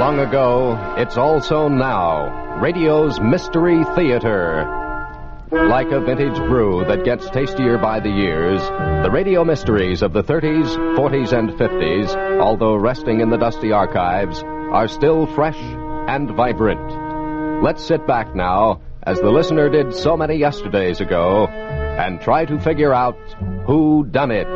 long ago, it's also now. Radio's Mystery Theater. Like a vintage brew that gets tastier by the years, the radio mysteries of the 30s, 40s, and 50s, although resting in the dusty archives, are still fresh and vibrant. Let's sit back now, as the listener did so many yesterdays ago, and try to figure out who done it.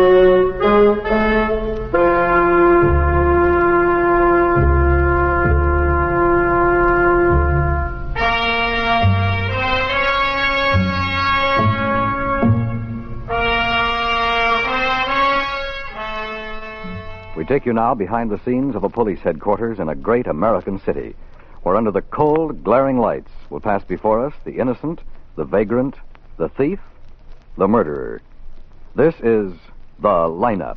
We take you now behind the scenes of a police headquarters in a great American city, where under the cold, glaring lights will pass before us the innocent, the vagrant, the thief, the murderer. This is The Lineup.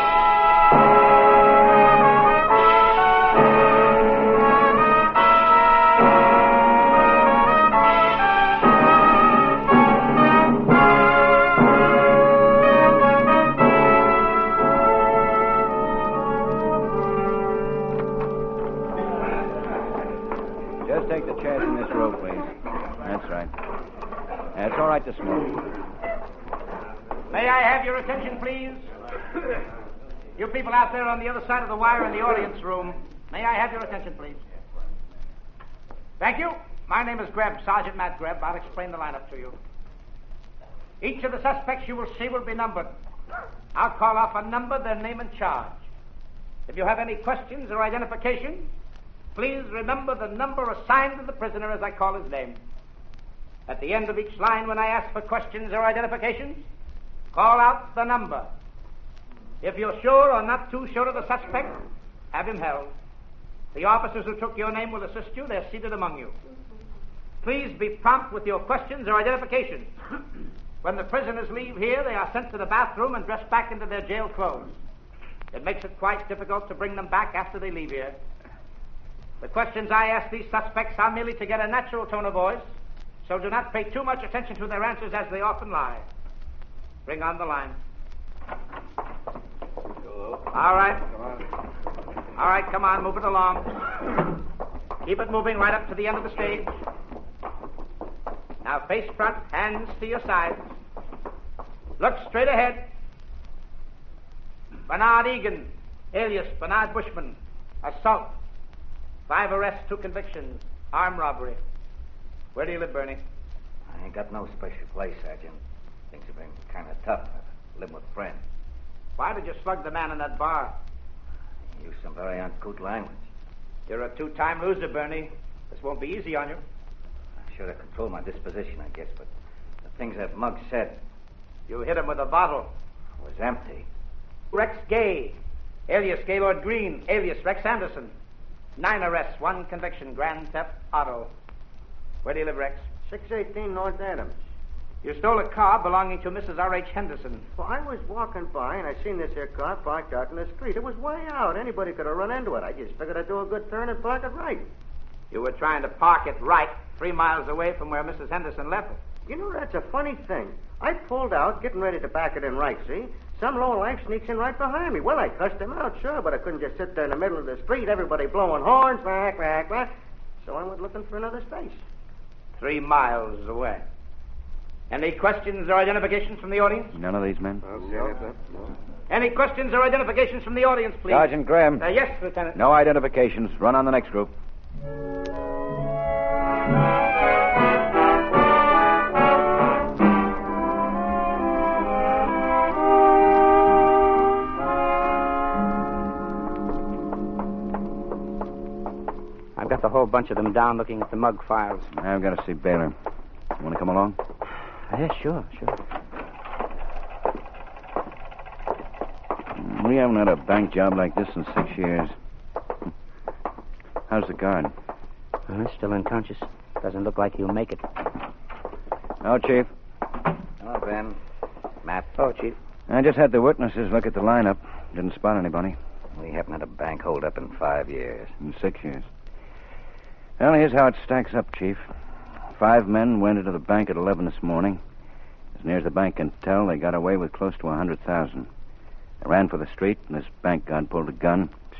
Just take the chairs in this row, please. That's right. It's all right to smoke. May I have your attention, please? You people out there on the other side of the wire in the audience room, may I have your attention, please? Thank you. My name is Greb, Sergeant Matt Greb. I'll explain the lineup to you. Each of the suspects you will see will be numbered. I'll call off a number, their name and charge. If you have any questions or identifications, please remember the number assigned to the prisoner as I call his name. At the end of each line, when I ask for questions or identifications, call out the number. If you're sure or not too sure of the suspect, have him held. The officers who took your name will assist you. They're seated among you. Please be prompt with your questions or identifications. When the prisoners leave here, they are sent to the bathroom and dressed back into their jail clothes. It makes it quite difficult to bring them back after they leave here. The questions I ask these suspects are merely to get a natural tone of voice, so do not pay too much attention to their answers as they often lie. Bring on the line. All right. All right, come on, move it along. Keep it moving right up to the end of the stage. Now face front, hands to your sides. Look straight ahead. Bernard Egan, alias Bernard Bushman. Assault. 5 arrests, 2 convictions. Armed robbery. Where do you live, Bernie? I ain't got no special place, Sergeant. Things have been kind of tough. I live with friends. Why did you slug the man in that bar? Use some very uncouth language. You're a 2-time loser, Bernie. This won't be easy on you. I should have controlled my disposition, I guess, but the things that Muggs said... You hit him with a bottle. Was empty. Rex Gay, alias Gaylord Green, alias Rex Anderson. 9 arrests, 1 conviction, grand theft auto. Where do you live, Rex? 618 North Adams. You stole a car belonging to Mrs. R.H. Henderson. Well, I was walking by, and I seen this here car parked out in the street. It was way out. Anybody could have run into it. I just figured I'd do a good turn and park it right. You were trying to park it right 3 miles away from where Mrs. Henderson left it. You know, that's a funny thing. I pulled out, getting ready to back it in right, see? Some lowlife sneaks in right behind me. Well, I cussed him out, sure, but I couldn't just sit there in the middle of the street, everybody blowing horns, whack, whack, whack. So I went looking for another space. 3 miles away. Any questions or identifications from the audience? None of these men? No. Any questions or identifications from the audience, please? Sergeant Graham. Yes, Lieutenant. No identifications. Run on the next group. I've got the whole bunch of them down looking at the mug files. I've got to see Baylor. You want to come along? Yeah, sure. We haven't had a bank job like this in 6 years. How's the guard? Still unconscious. Doesn't look like he'll make it. Oh, Chief. Oh, Ben. Matt. Oh, Chief. I just had the witnesses look at the lineup. Didn't spot anybody. We haven't had a bank holdup in 5 years. In 6 years. Well, here's how it stacks up, Chief. 5 men went into the bank at 11 this morning. As near as the bank can tell, they got away with close to $100,000. They ran for the street, and this bank guard pulled a gun,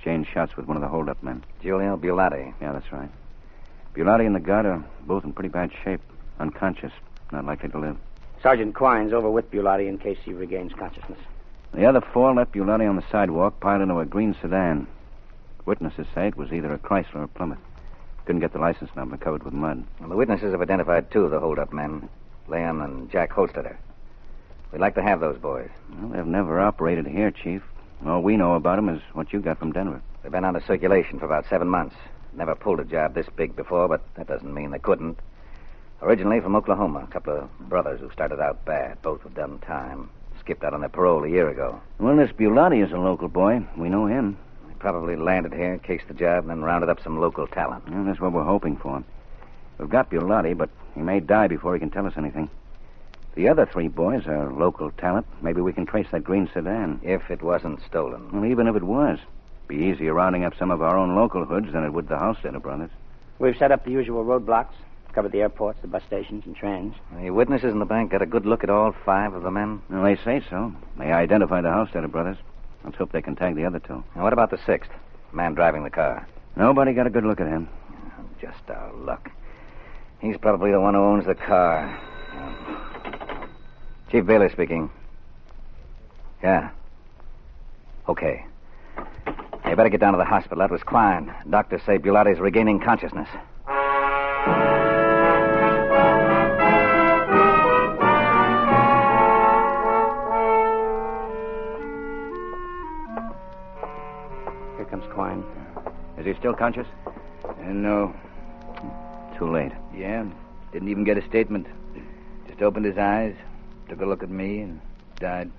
exchanged shots with one of the hold-up men. Giulio Bulati. Yeah, that's right. Bulati and the guard are both in pretty bad shape. Unconscious. Not likely to live. Sergeant Quine's over with Bulati in case he regains consciousness. The other four left Bulati on the sidewalk, piled into a green sedan. Witnesses say it was either a Chrysler or a Plymouth. Couldn't get the license number, covered with mud. Well, the witnesses have identified two of the hold-up men, Leon and Jack Holstetter. We'd like to have those boys. Well, they've never operated here, Chief. All we know about them is what you got from Denver. They've been out of circulation for about 7 months. Never pulled a job this big before, but that doesn't mean they couldn't. Originally from Oklahoma, a couple of brothers who started out bad. Both have done time. Skipped out on their parole a year ago. Well, this Bulati is a local boy. We know him. They probably landed here, cased the job, and then rounded up some local talent. Well, that's what we're hoping for. We've got Bulati, but he may die before he can tell us anything. The other three boys are local talent. Maybe we can trace that green sedan. If it wasn't stolen. Well, even if it was. Be easier rounding up some of our own local hoods than it would the Halstetter brothers. We've set up the usual roadblocks, covered the airports, the bus stations, and trains. The witnesses in the bank got a good look at all 5 of the men? Well, they say so. They identified the Halstetter brothers. Let's hope they can tag the other 2. Now, what about the 6th? The man driving the car. Nobody got a good look at him. Just our luck. He's probably the one who owns the car. Chief Baylor speaking. Yeah. Okay. You better get down to the hospital. That was Quine. Doctors say Bulati's regaining consciousness. Here comes Quine. Is he still conscious? No. Too late. Yeah. Didn't even get a statement. Just opened his eyes, took a look at me, and died.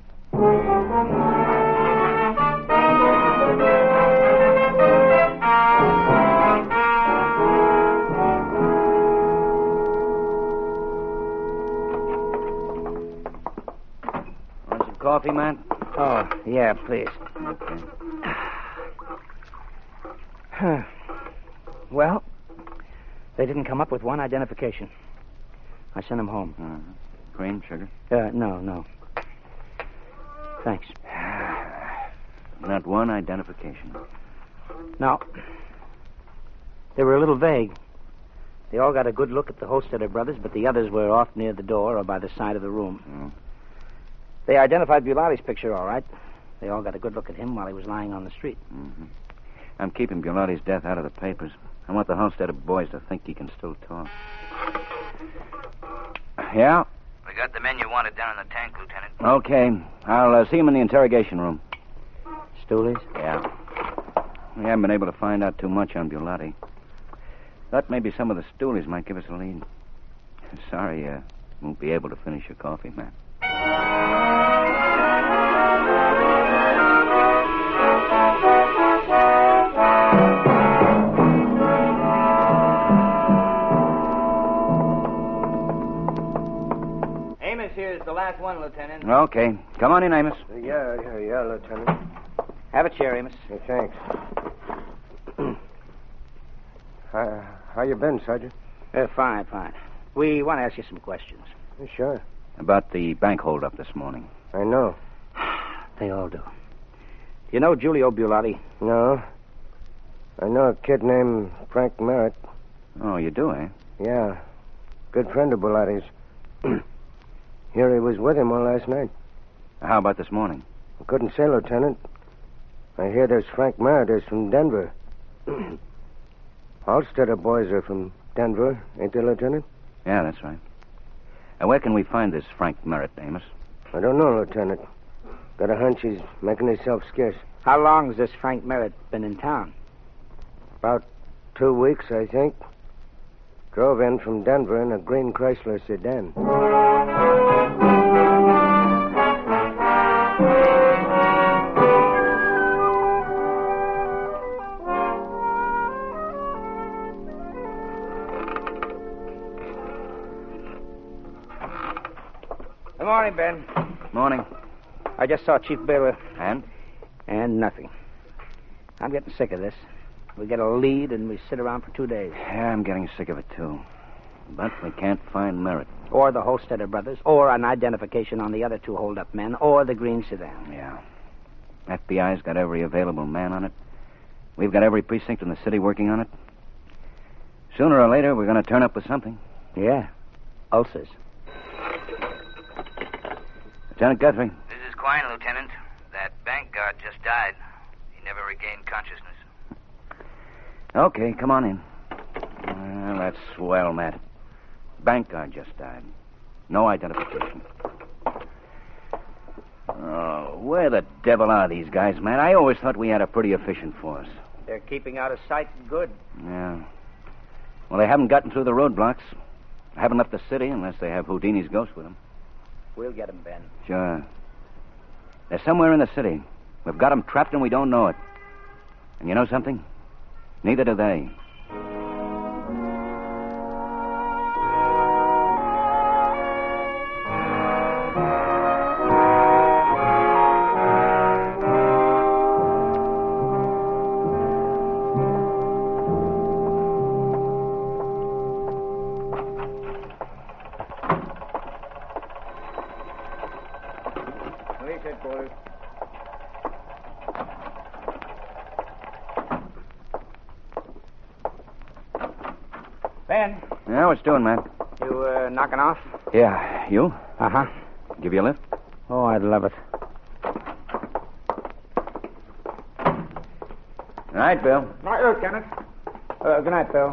Want some coffee, man? Oh, yeah, please. Okay. Well, they didn't come up with one identification. I sent them home. Cream, sugar? No. Thanks. Not one identification. No. They were a little vague. They all got a good look at the Holstetter brothers, but the others were off near the door or by the side of the room. They identified Bulati's picture, all right. They all got a good look at him while he was lying on the street. Mm-hmm. I'm keeping Bulati's death out of the papers. I want the Halstetter boys to think he can still talk. Yeah? We got the men you wanted down in the tank, Lieutenant. Okay. I'll see him in the interrogation room. Stoolies? Yeah. We haven't been able to find out too much on Bulati. Thought maybe some of the stoolies might give us a lead. Sorry, won't be able to finish your coffee, man. Amos here is the last one, Lieutenant. Okay. Come on in, Amos. Yeah, Lieutenant. Have a chair, Amos. Yeah, thanks. How you been, Sergeant? Fine. We want to ask you some questions. Sure. About the bank holdup this morning. I know. They all do. Do you know Giulio Bulati? No. I know a kid named Frank Merritt. Oh, you do, eh? Yeah. Good friend of Bulati's. Here he was with him all last night. How about this morning? I couldn't say, Lieutenant. I hear this Frank Merritt is from Denver. Halstetter boys are from Denver, ain't they, Lieutenant? Yeah, that's right. And where can we find this Frank Merritt, Amos? I don't know, Lieutenant. Got a hunch he's making himself scarce. How long has this Frank Merritt been in town? About 2 weeks, I think. Drove in from Denver in a green Chrysler sedan. Good morning, Ben. Morning. I just saw Chief Baylor. And? And nothing. I'm getting sick of this. We get a lead and we sit around for 2 days. Yeah, I'm getting sick of it, too. But we can't find Merritt. Or the Holstetter brothers, or an identification on the other 2 hold-up men, or the green sedan. Yeah. FBI's got every available man on it. We've got every precinct in the city working on it. Sooner or later, we're going to turn up with something. Yeah. Ulcers. Lieutenant Guthrie. This is Quine, Lieutenant. That bank guard just died. He never regained consciousness. Okay, come on in. Well, that's swell, Matt. Bank guard just died. No identification. Oh, where the devil are these guys, Matt? I always thought we had a pretty efficient force. They're keeping out of sight good. Yeah. Well, they haven't gotten through the roadblocks. Haven't left the city unless they have Houdini's ghost with them. We'll get them, Ben. Sure. They're somewhere in the city. We've got them trapped and we don't know it. And you know something? Neither do they. Police headquarters. Ben, Yeah, what's doing, man? you knocking off? Yeah, you? Uh-huh. Give you a lift? Oh, I'd love it. All right, Bill. Night, Lieutenant. Good night, Bill.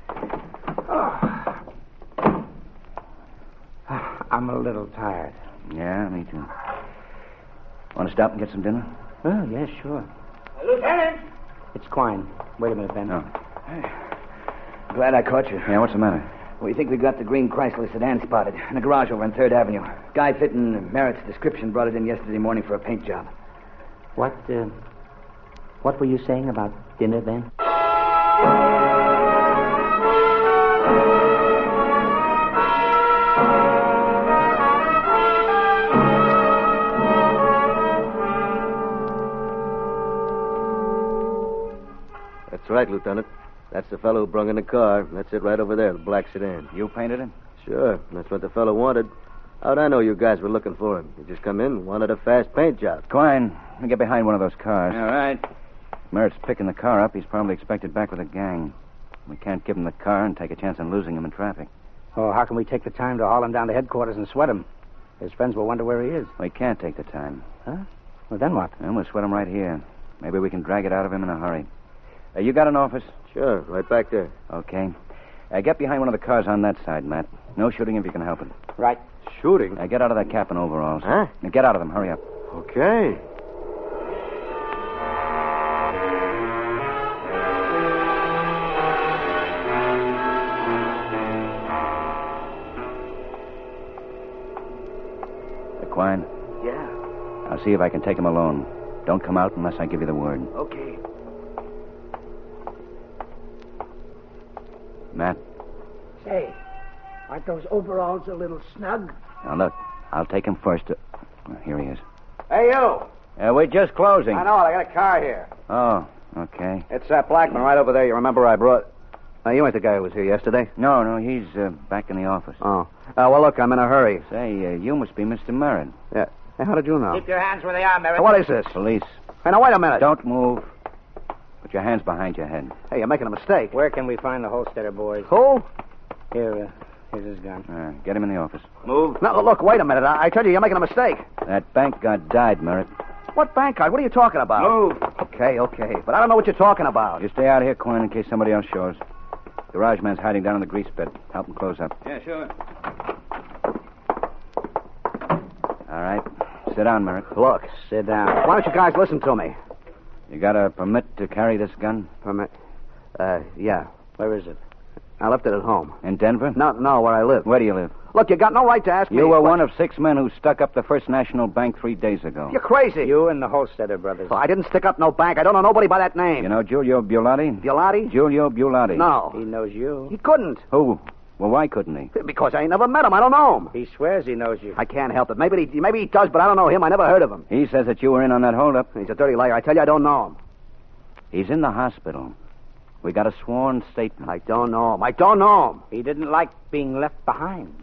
I'm a little tired. Yeah, me too. Want to stop and get some dinner? Oh, yeah, sure. Lieutenant! It's Quine. Wait a minute, Ben. No. Glad I caught you. Yeah, what's the matter? We think we got the green Chrysler sedan spotted in a garage over on 3rd Avenue. Guy fitting Merritt's description brought it in yesterday morning for a paint job. What were you saying about dinner, Ben? That's right, Lieutenant. That's the fellow who brung in the car. That's it right over there, the black sedan. You painted it? Sure. That's what the fellow wanted. How'd I know you guys were looking for him? He just come in and wanted a fast paint job. Quine, let me get behind one of those cars. All right. Merritt's picking the car up. He's probably expected back with a gang. We can't give him the car and take a chance on losing him in traffic. Oh, how can we take the time to haul him down to headquarters and sweat him? His friends will wonder where he is. We can't take the time. Huh? Well, then what? And we'll sweat him right here. Maybe we can drag it out of him in a hurry. You got an office? Sure, right back there. Okay. Get behind one of the cars on that side, Matt. No shooting if you can help it. Right. Shooting? Get out of that cap and overalls. Huh? Now get out of them. Hurry up. Okay. Quine, Yeah. I'll see if I can take him alone. Don't come out unless I give you the word. Okay. Matt, Say, aren't those overalls a little snug? now look, I'll take him first. Here he is. Hey, you. We're just closing. I know it. I got a car here. Oh, okay. It's that Blackman right over there. You remember I brought... you ain't the guy who was here yesterday? No, he's back in the office. Oh. Well, look, I'm in a hurry. Say, you must be Mr. Merritt. Yeah. Hey, how did you know? Keep your hands where they are, Merritt. What is this? Police. Hey, now, wait a minute. Don't move. Put your hands behind your head. Hey, you're making a mistake. Where can we find the Holstetter boys? Who? Here's his gun. Get him in the office. Move. No, look, wait a minute. I tell you, you're making a mistake. That bank guard died, Merritt. What bank card? What are you talking about? Move. Okay. But I don't know what you're talking about. You stay out here, Quine, in case somebody else shows. Garage man's hiding down in the grease pit. Help him close up. Yeah, sure. All right. Sit down, Merritt. Look, Sit down. why don't you guys listen to me? You got a permit to carry this gun? Permit? Yeah. Where is it? I left it at home. In Denver? No, where I live. Where do you live? Look, you got no right to ask me. You were one of 6 men who stuck up the First National Bank 3 days ago. You're crazy. You and the Holstetter brothers. Well, I didn't stick up no bank. I don't know nobody by that name. You know Giulio Bulati? Bulati? Giulio Bulati. No. He knows you. He couldn't. Who? Well, why couldn't he? Because I ain't never met him. I don't know him. He swears he knows you. I can't help it. Maybe he does, but I don't know him. I never heard of him. He says that you were in on that holdup. He's a dirty liar. I tell you, I don't know him. He's in the hospital. We got a sworn statement. I don't know him. He didn't like being left behind.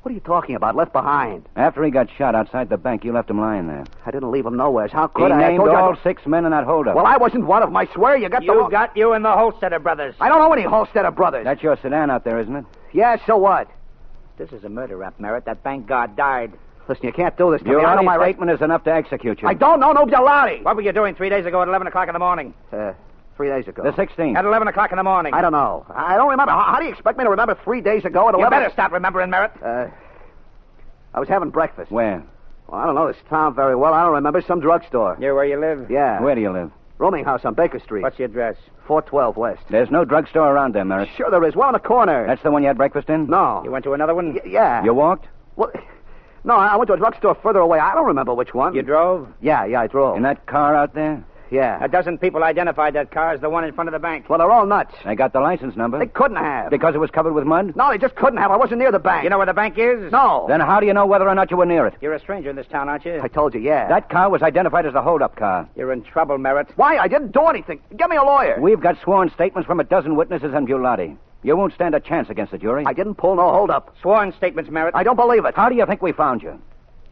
What are you talking about? Left behind? After he got shot outside the bank, you left him lying there. I didn't leave him nowhere. How could He I? named I told all you 6 men in that holdup. Well, I wasn't one of them. I swear you got the... You got you and the Holstetter brothers. I don't know any Holstetter brothers. That's your sedan out there, isn't it? Yeah, so what? This is a murder rap, Merritt. That bank guard died. Listen, you can't do this to me. I know Your my statement is enough to execute you. I don't know no Bialotti. What were you doing 3 days ago at 11 o'clock in the morning? 3 days ago. The 16th. At 11 o'clock in the morning. I don't know. I don't remember. How do you expect me to remember 3 days ago at 11? You better stop remembering, Merritt. I was having breakfast. Where? Well, I don't know this town very well. I don't remember. Some drugstore. Near where you live? Yeah. Where do you live? Rooming house on Baker Street. What's the address? 412 West. There's no drugstore around there, Merritt. Sure there is. One on the corner. That's the one you had breakfast in? No. You went to another one? Yeah. You walked? Well, no, I went to a drugstore further away. I don't remember which one. You drove? Yeah, I drove. In that car out there? Yeah. A dozen people identified that car as the one in front of the bank. Well, they're all nuts. They got the license number. They couldn't have. Because it was covered with mud? No, they just couldn't have. I wasn't near the bank. You know where the bank is? No. Then how do you know whether or not you were near it? You're a stranger in this town, aren't you? I told you, yeah. That car was identified as the hold-up car. You're in trouble, Merritt. Why? I didn't do anything. Get me a lawyer. We've got sworn statements from a dozen witnesses and Bialotti. You won't stand a chance against the jury. I didn't pull no hold-up. Sworn statements, Merritt. I don't believe it. How do you think we found you?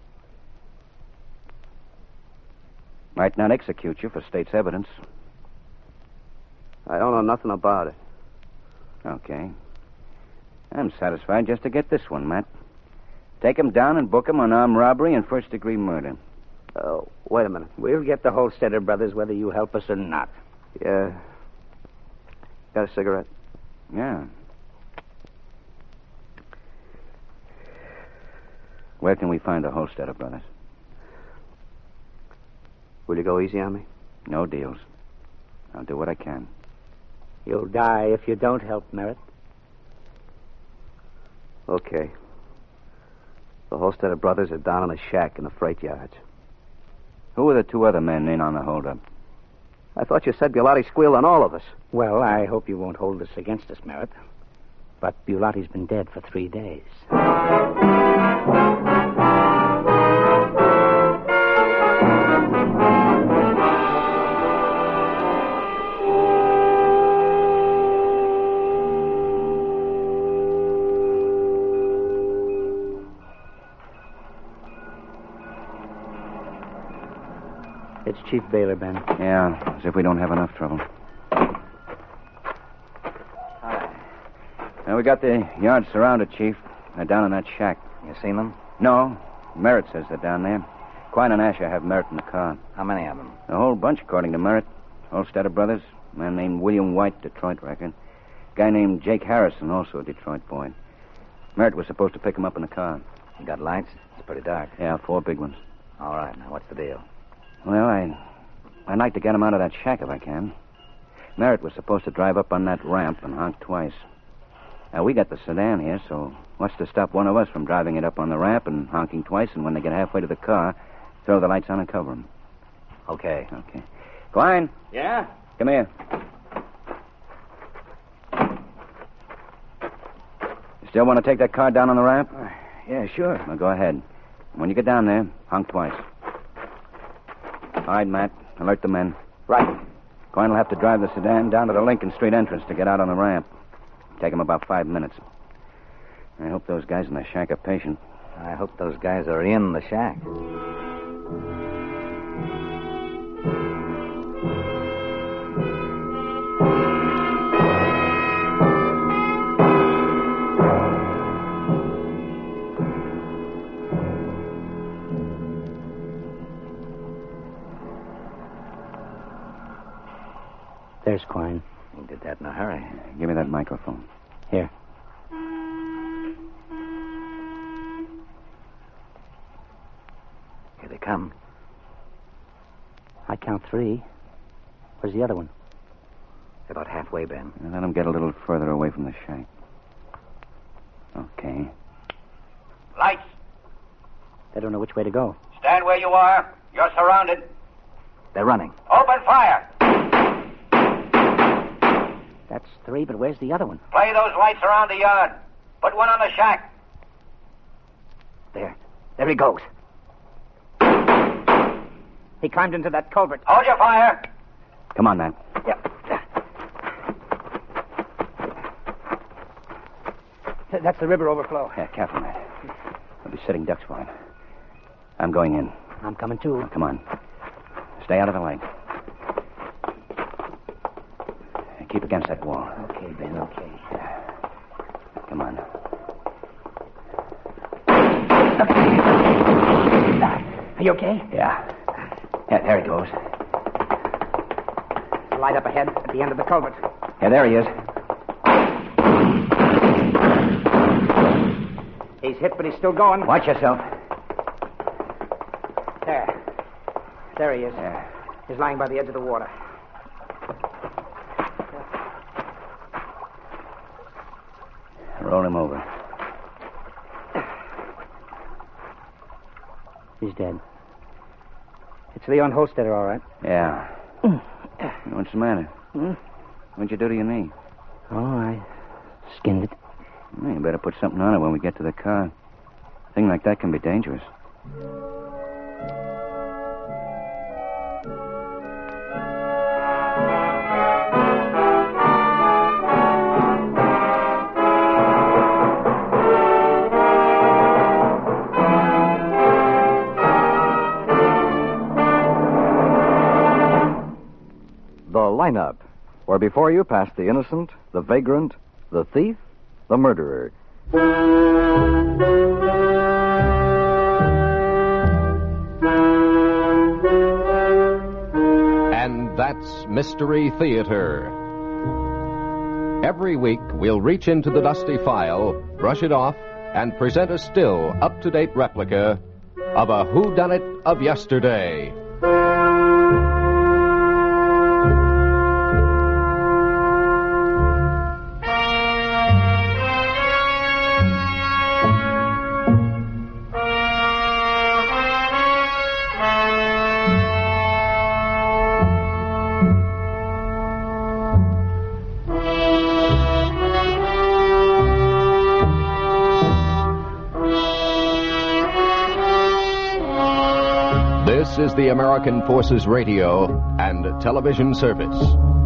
Might not execute you for state's evidence. I don't know nothing about it. Okay. I'm satisfied just to get this one, Matt. Take him down and book him on armed robbery and first-degree murder. Wait a minute. We'll get the Holstetter brothers whether you help us or not. Yeah. Got a cigarette? Yeah. Where can we find the Holstetter brothers? Will you go easy on me? No deals. I'll do what I can. You'll die if you don't help, Merritt. Okay. The Holstetter brothers are down in a shack in the freight yards. Who were the 2 other men in on the holdup? I thought you said Bialotti squealed on all of us. Well, I hope you won't hold this against us, Merritt. But Bialotti's been dead for 3 days. It's Chief Baylor, Ben. Yeah, as if we don't have enough trouble. Now, we got the yard surrounded, Chief. They're down in that shack. You seen them? No. Merritt says they're down there. Quine and Asher have Merritt in the car. How many of them? A whole bunch, according to Merritt. Holstetter brothers. A man named William White, Detroit record. Guy named Jake Harrison, also a Detroit boy. Merritt was supposed to pick him up in the car. You got lights? It's pretty dark. Yeah, 4 big ones. All right, now what's the deal? Well, I'd like to get him out of that shack if I can. Merritt was supposed to drive up on that ramp and honk twice. Now, we got the sedan here, so what's to stop one of us from driving it up on the ramp and honking twice, and when they get halfway to the car, throw the lights on and cover them? Okay. Okay. Quine. Yeah? Come here. You still want to take that car down on the ramp? Yeah, sure. Well, go ahead. When you get down there, honk twice. All right, Matt. Alert the men. Right. Quine will have to drive the sedan down to the Lincoln Street entrance to get out on the ramp. Take him about 5 minutes. I hope those guys in the shack are patient. I hope those guys are in the shack. There's Quine. He did that in a hurry. Give me that microphone. Here. Here they come. I count 3. Where's the other one? They're about halfway, Ben. And let them get a little further away from the shack. Okay. Lights. They don't know which way to go. Stand where you are. You're surrounded. They're running. Open fire. That's 3, but where's the other one? Play those lights around the yard. Put one on the shack. There. There he goes. He climbed into that culvert. Hold your fire. Come on, man. That's the river overflow. Yeah, careful, Matt. He's sitting ducks for it. I'm going in. I'm coming too. Come on. Stay out of the light. Keep against that wall. Okay, Ben, okay. Come on. Are you okay? Yeah, there he goes. Light up ahead at the end of the culvert. Yeah, there he is. He's hit, but he's still going. Watch yourself. There he is. Yeah. He's lying by the edge of the water. Roll him over. He's dead. It's Leon Holstetter, all right. Yeah. What's the matter? What'd you do to your knee? Oh, I skinned it. Well, you better put something on it when we get to the car. A thing like that can be dangerous. Lineup, where before you pass the innocent, the vagrant, the thief, the murderer. And that's Mystery Theater. Every week, we'll reach into the dusty file, brush it off, and present a still, up-to-date replica of a whodunit of yesterday. This is the American Forces Radio and Television Service.